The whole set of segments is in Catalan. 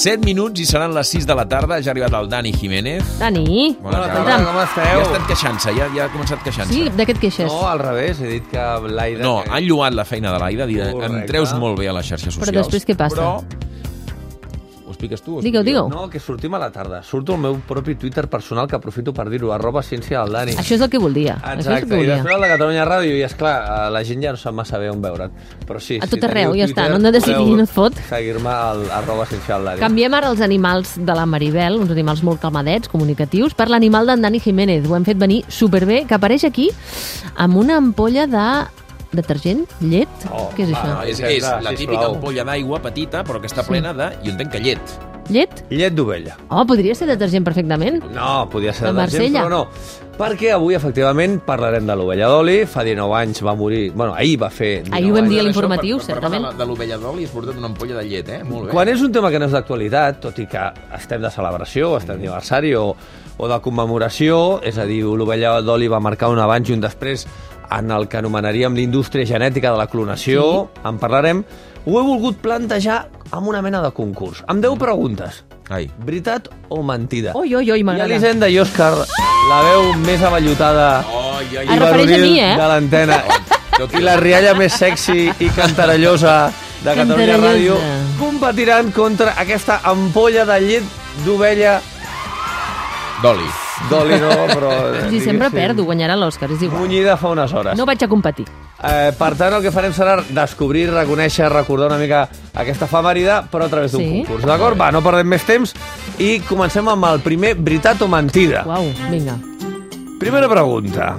7 minuts i seran les 6 de la tarda. Ja ha arribat el Dani Jiménez. Dani. Bona tarda, com esteu? Ja ha estat queixant-se, ja ha començat queixant-se. Sí, de què et queixes? No, al revés, he dit que l'Aida... No, han lloat la feina de l'Aida, em treus molt bé a les xarxes socials. Però després què passa? Però... Ho expliques tu? Digue-ho. No, que sortim a la tarda. Surto al meu propi Twitter personal, que aprofito per dir-ho, @ciència del Dani. Això és el que volia. Exacte, i després el de Catalunya Ràdio, i esclar, la gent ja no sap massa bé on veure'n. Però sí, a tot arreu, ja està, no han de decidir, no et fot. Seguir-me al @ciència del Dani. Canviem ara els animals de la Maribel, uns animals molt calmadets, comunicatius, per l'animal d'en Dani Jiménez. Ho hem fet venir superbé, que apareix aquí amb una ampolla de... detergent? Llet? Què és això? No, és la típica ampolla d'aigua petita, però que està plena de, jo entenc que llet. Llet? Llet d'ovella. Oh, podria ser detergent perfectament. No, podia ser De detergent, Marsella. però no. Perquè avui, efectivament, parlarem de l'ovella d'oli. Fa 19 anys va morir... Bueno, ahir va fer... Ahir ho vam dir a Això, l'informatiu, per certament. parlar de l'ovella d'oli has portat una ampolla de llet, Molt bé. Quan és un tema que no és d'actualitat, tot i que estem de celebració, estem d'aniversari o de commemoració, és a dir, l'ovella d'oli va marcar un abans i un després en el que anomenaríem l'indústria genètica de la clonació, en parlarem, ho he volgut plantejar amb una mena de concurs, amb 10 preguntes. Ai. Veritat o mentida? Oi, I m'agrada. Elisenda i Òscar, la veu més avallotada Ai, ai, Es refereix a mi, de l'antena, i la rialla més sexy i cantarellosa de Catalunya Cantarellosa. Ràdio, competiran contra aquesta ampolla de llet d'ovella D'oli. d'oli, no, però... Sí, sempre diguéssim, perdo, guanyarà l'Òscar, és igual. munyida fa unes hores. No vaig a competir. Per tant, el que farem serà descobrir, reconèixer, recordar una mica aquesta efemèride, però a través d'un Sí? concurs, d'acord? Va, no perdem més temps i comencem amb el primer veritat o mentida. Uau, vinga. Primera pregunta.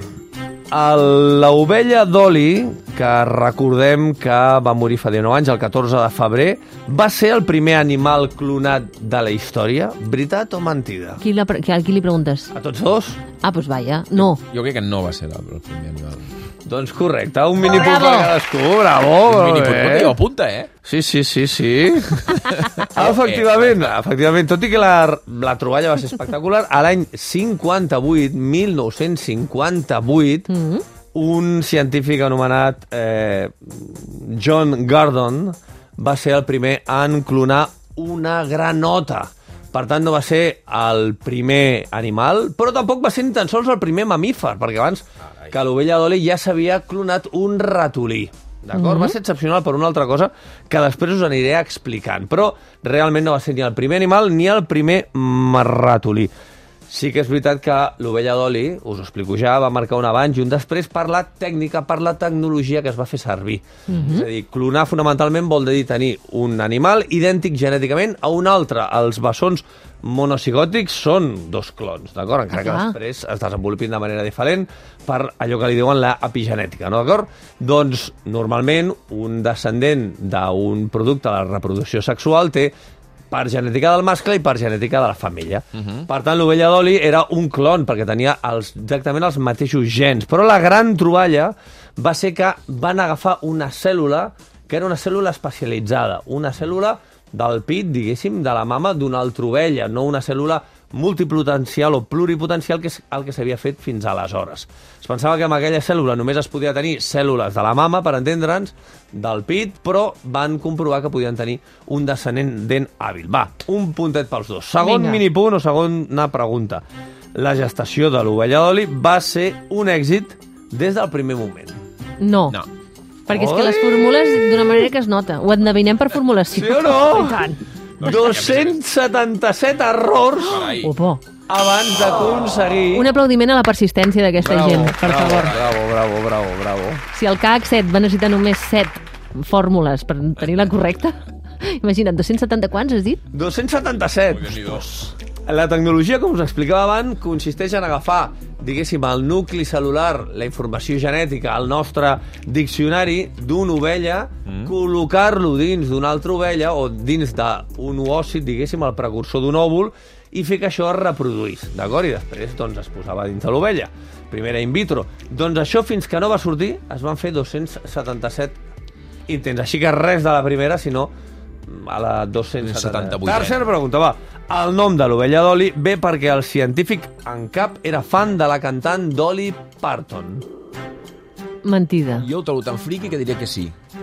L'ovella d'oli, que recordem que va morir fa 19 anys, el 14 de febrer, va ser el primer animal clonat de la història? Veritat o mentida? A qui li preguntes? A tots dos? Ah, doncs vaja. No. Jo crec que no va ser el primer animal. Doncs correcte, un minipunt per Bravo! cadascú, bravo! Un molt minipunt, bé. jo apunta, Sí. Efectivament, tot i que la troballa va ser espectacular, a l'any 1958, un científic anomenat John Gurdon va ser el primer en clonar una granota. Per tant, no va ser el primer animal, però tampoc va ser ni tan sols el primer mamífer, perquè abans que l'ovella d'oli ja s'havia clonat un ratolí. D'acord? Va ser excepcional per una altra cosa que després us aniré explicant. Però realment no va ser ni el primer animal ni el primer ratolí. Sí que és veritat que l'ovella d'oli, us ho explico ja, va marcar un abans i un després per la tècnica, per la tecnologia que es va fer servir. És a dir, clonar fonamentalment vol dir tenir un animal idèntic genèticament a un altre. Els bessons monocigòtics són dos clons, d'acord? Encara que després es desenvolupin de manera diferent per allò que li diuen la epigenètica, no? D'acord? Doncs, normalment, un descendent d'un producte de la reproducció sexual té part genètica del mascle i part genètica de la femella. Per tant, l'ovella d'oli era un clon, perquè tenia exactament els mateixos gens. Però la gran troballa va ser que van agafar una cèl·lula que era una cèl·lula especialitzada, una cèl·lula del pit, diguéssim, de la mama d'una altra ovella, no una cèl·lula multipotencial o pluripotencial, que és el que s'havia fet fins aleshores. Es pensava que amb aquella cèl·lula només es podia tenir cèl·lules de la mama, per entendre'ns, del pit, però van comprovar que podien tenir un descendent hàbil. Va, un puntet pels dos. Segon minipunt o segona pregunta. La gestació de l'ovella d'oli va ser un èxit des del primer moment. No. Perquè és que les formules d'una manera que es nota. Ho endevinem per formulació. Sí o no? I tant. 277 errors Opo. abans d'aconseguir... Un aplaudiment a la persistència d'aquesta gent, per favor. Bravo. Si el CAC7 va necessitar només 7 fórmules per tenir-la correcta, imagina't, 270 quants has dit? 277. La tecnologia, com us explicava abans, consisteix en agafar, diguéssim, el nucli cel·lular, la informació genètica, el nostre diccionari d'una ovella, col·locar-lo dins d'una altra ovella o dins d'un oòcit, diguéssim, el precursor d'un òvul, i fer que això es reproduís, d'acord? I després doncs, es posava dins de l'ovella. Primera in vitro. Doncs això, fins que no va sortir, es van fer 277 intents. Així que res de la primera, sinó a la 278. Tercera pregunta, va. El nom de l'ovella d'oli ve perquè el científic en cap era fan de la cantant Dolly Parton. Mentida. Jo ho trobo tan friqui que diré que sí.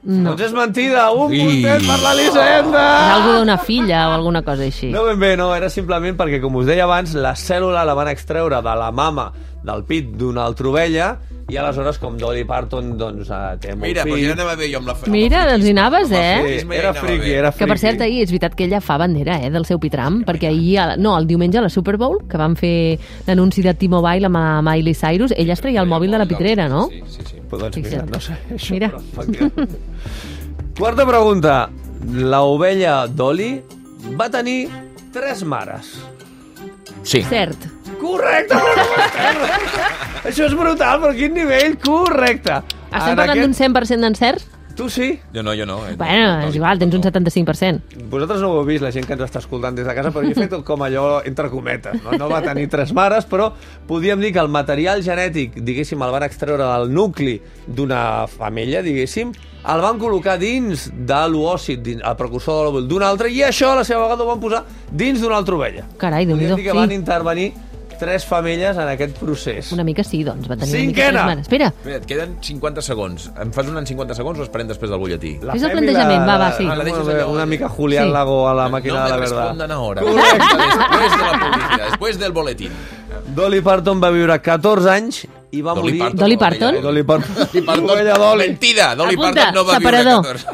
No. Doncs és mentida, un puntet per l'Elisenda! És algú d'una filla o alguna cosa així. No, ben bé, no, era simplement perquè, com us deia abans, la cèl·lula la van extreure de la mama del pit d'una altra ovella i aleshores, com Dolly Parton, doncs, té molt Mira, fill. però ja anava bé jo amb la Mira, doncs hi anaves, Sí, era friki, era friki. Que, per cert, ahir és veritat que ella fa bandera, del seu pitram, perquè ahir, el diumenge a la Super Bowl, que van fer l'anunci de T-Mobile amb Miley Cyrus, ella es treia el mòbil de la pitrera, no? Sí. Pues doncs mira, no sé, això. Mira. Però, quarta pregunta. La ovella Dolly va tenir 3 mares. Sí. Cert. Correcte, però això és brutal, però quin nivell? Correcte. Estem parlant d'un 100% d'encert? Tu sí? Jo no. Bueno, és igual, tens un 75%. Vosaltres no ho heu vist, la gent que ens està escoltant des de casa, però jo he fet com allò entre cometes. No va tenir 3 mares, però podríem dir que el material genètic, diguéssim, el van extreure del nucli d'una femella, diguéssim, el van col·locar dins de l'oòcit, el precursor de l'òvul d'una altra, i això a la seva vegada ho van posar dins d'una altra ovella. Carai, Déu-n'hi-do, Podríem dir que van intervenir 3 femelles en aquest procés. Una mica sí, doncs, va tenir Cinquena. una mica 3 mares. Espera, Mira, et queden 50 segons. Em fas una en 50 segons o esperem després del butlletí? La Fes el fem i plantejament, va, sí. la deixes allò. Una mica Julián Sí. Lago a la màquina no de la me verdad. respondan ahora. Correcte. Después de la publicidad, después del boletín. Dolly Parton va viure 14 anys i va morir... Dolly Parton? Dolly Parton. Dolly Parton. Ovella Dolly. Mentida, Dolly Apunta, Parton no va separador. viure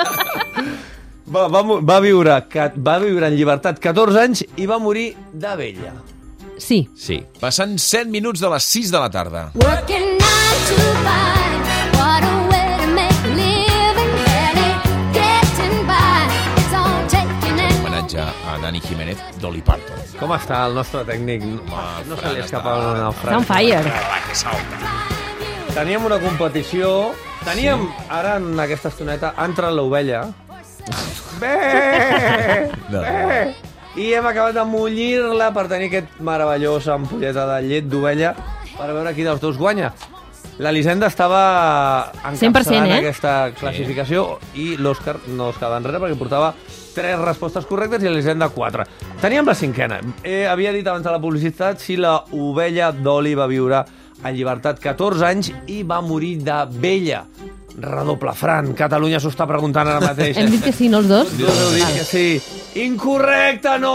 14. Va viure en llibertat 14 anys i va morir de vella. Sí. Sí. Passant 7 minuts de les 6 de la tarda. Working 9 to 5, what a way to make a living, barely getting by. It's all taking and Homenatge a Dani Jiménez, Dolly Parton. Com està el nostre tècnic? No se li escapa una Està on frase. fire. Teníem una competició. Ara en aquesta estoneta, ha entrat l'ovella. Bé! No. Bé! I hem acabat de mullir-la per tenir aquest meravellosa ampolleta de llet d'ovella per veure qui dels dos guanya. L'Elisenda estava 100%, encapçalant eh? aquesta classificació i l'Òscar no es quedava enrere perquè portava 3 respostes correctes i l'Elisenda 4. Teníem la 5a. Havia dit abans de la publicitat si la ovella Dolly va viure en llibertat 14 anys i va morir de vella. Redoble Fran, Catalunya s'ho està preguntant ara mateix. Hem dit que sí, no els dos? Dos heu dit que sí. Incorrecte, no!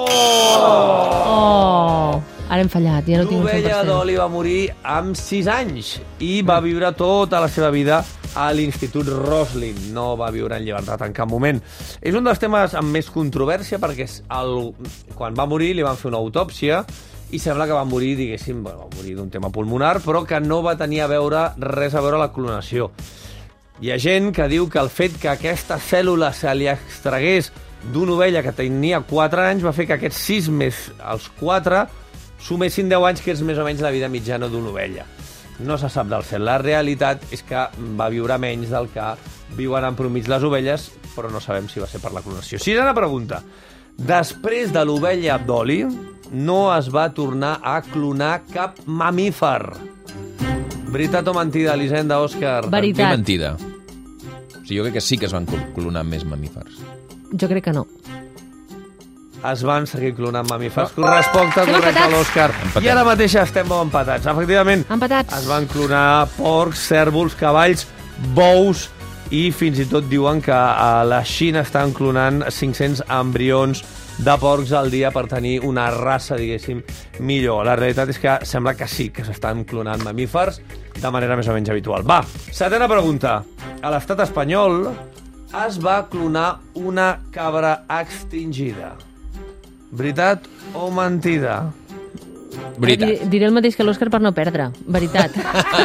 Oh, ara hem fallat, ja no tinc un L'ovella 100%. Dolly va morir amb 6 anys i va viure tota la seva vida a l'Institut Roslin. No va viure en llibertat en cap moment. És un dels temes amb més controvèrsia perquè quan va morir li van fer una autòpsia i sembla que va morir, diguéssim, va morir d'un tema pulmonar, però que no va tenir res a veure la clonació. Hi ha gent que diu que el fet que aquesta cèl·lula se li extragués d'una ovella que tenia 4 anys va fer que aquests 6 més els 4 sumessin 10 anys, que és més o menys la vida mitjana d'una ovella. No se sap del cert. La realitat és que va viure menys del que viuen en promig les ovelles, però no sabem si va ser per la clonació. Sisena pregunta. Després de l'ovella Dolly, no es va tornar a clonar cap mamífer. Veritat o mentida, Elisenda, Òscar? Veritat. Que mentida. O sigui, jo crec que sí que es van clonar més mamífers. Jo crec que no. Es van seguir clonant mamífers. Corresponde Estem correcte a empatats. l'Òscar. Empatem. I ara mateix estem molt empatats. Efectivament, Empatats. es van clonar porcs, cèrvols, cavalls, bous i fins i tot diuen que a la Xina estan clonant 500 embrions de porcs al dia per tenir una raça, diguéssim, millor. La realitat és que sembla que sí que s'estan clonant mamífers de manera més o menys habitual. Va, setena pregunta. A l'estat espanyol es va clonar una cabra extingida. Veritat o mentida? Veritat. Diré el mateix que l'Òscar per no perdre. Veritat.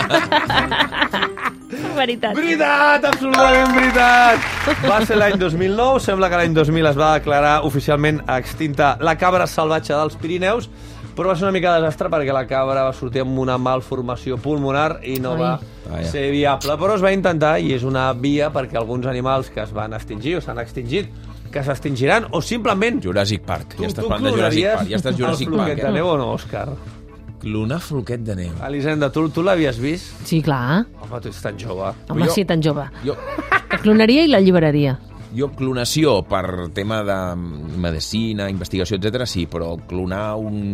Veritat. Veritat, absolutament veritat! Va ser l'any 2009, sembla que l'any 2000 es va declarar oficialment extinta la cabra salvatge dels Pirineus, però va ser una mica desastre perquè la cabra va sortir amb una malformació pulmonar i no va ser viable. Però es va intentar i és una via perquè alguns animals que es van extingir o s'han extingit, que s'extingiran, o simplement... Jurassic Park. Ja estàs parlant de Jurassic Park. Ja estàs Jurassic el Park. floquet de neu o no, Òscar? Clonar floquet de neu. Elisenda, tu l'havies vist? Sí, clar. Home, tu ets tan jove. Home, Jo- sí, tan jove. Jo... La clonaria i l'alliberaria. Jo, clonació per tema de medicina, investigació, etc. sí, però clonar un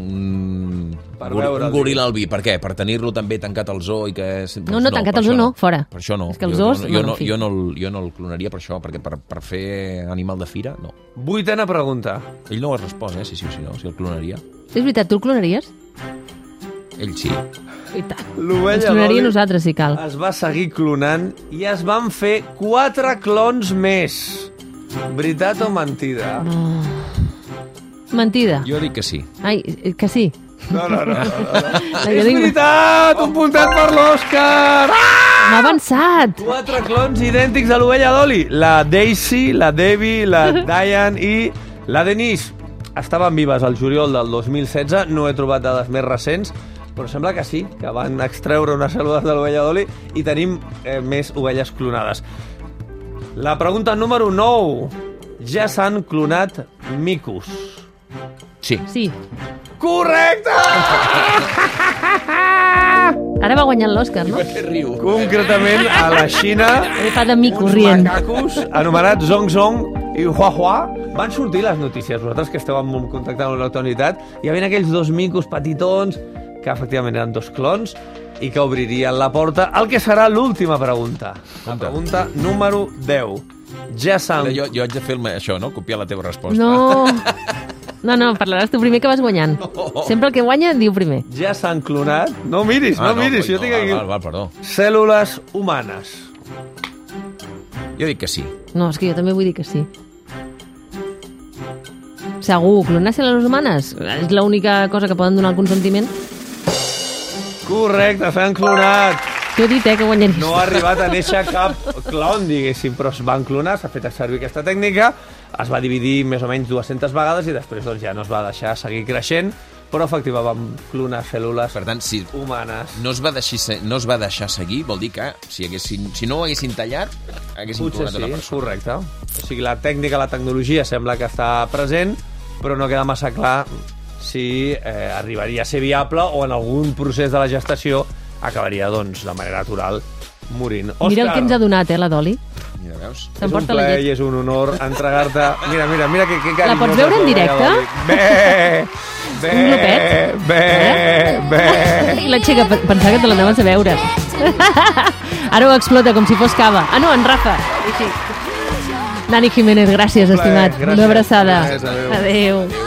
goril albí, per què? Per tenir-lo també tancat al zoo i que... No, tancat al zoo no, fora. Per això no. És que els zoos... Jo no el clonaria per això, perquè per fer animal de fira, no. 8a pregunta. Ell no ho ha respost, sí o sí no, si el clonaria. És veritat, tu el clonaries? Ell sí. I tant. L'ovella Ens clonaria Dolly nosaltres, si cal. es va seguir clonant i es van fer 4 clons més. Veritat o mentida? Mentida. Jo dic que sí. Ai, que sí. No. Jo És dic- veritat! Un puntet per l'Òscar! M'ha avançat. 4 clons idèntics a l'ovella Dolly. La Daisy, la Debbie, la Diane i la Denise. Estaven vives al juliol del 2016. No he trobat dades més recents, però sembla que sí, que van extreure unes cèl·lules de l'ovella Dolly i tenim més ovelles clonades. La pregunta número 9. Ja s'han clonat micos. Sí. Sí. Correcte! Ara va guanyant l'Òscar, no? Riu. Concretament a la Xina, Fa de mico uns rient. macacos anomenats Zongzong i Huahua van sortir les notícies. Vosaltres que esteu en contacte amb l'actualitat, hi havia aquells 2 micos petitons que efectivament eren 2 clons i que obririen la porta al que serà l'última pregunta. La pregunta número 10. Ja s'han... Jo haig de fer això, no? Copiar la teva resposta. No, parlaràs tu primer que vas guanyant. Sempre el que guanya diu primer. Ja s'han clonat... No miris, jo tinc aquí... Val, perdó. Cèl·lules humanes. Jo dic que sí. No, és que jo també vull dir que sí. Segur, clonar cèl·lules humanes és l'única cosa que poden donar el consentiment. Correcte, s'han clonat. T'ho he dit, que guanyaries. No ha arribat a néixer cap clon, diguéssim, però es van clonar, s'ha fet servir aquesta tècnica, es va dividir més o menys 200 vegades i després doncs, ja no es va deixar seguir creixent, però efectivament vam clonar cèl·lules Per tant, si humanes. no es va deixar seguir, vol dir que si no ho haguessin tallat, haguessin Potser clonat una sí, persona. correcte. O sigui, la tècnica, la tecnologia sembla que està present, però no queda massa clar si arribaria a ser viable o en algun procés de la gestació acabaria, doncs, de manera natural morint. Òscar, Mira el que ens ha donat, la Doli. Mira, veus? és un S'emporta la plaer llet. i és un honor entregar-te... Mira que carinyosa. La pots veure en directe? Bé, Un glopet? bé. I la Txeca pensava que te l'anaves a veure. Ara ho explota com si fos cava. Ah, no, en Rafa. Així. Dani Jiménez, gràcies, estimat. gràcies. Una abraçada. Gràcies, adéu. Adéu.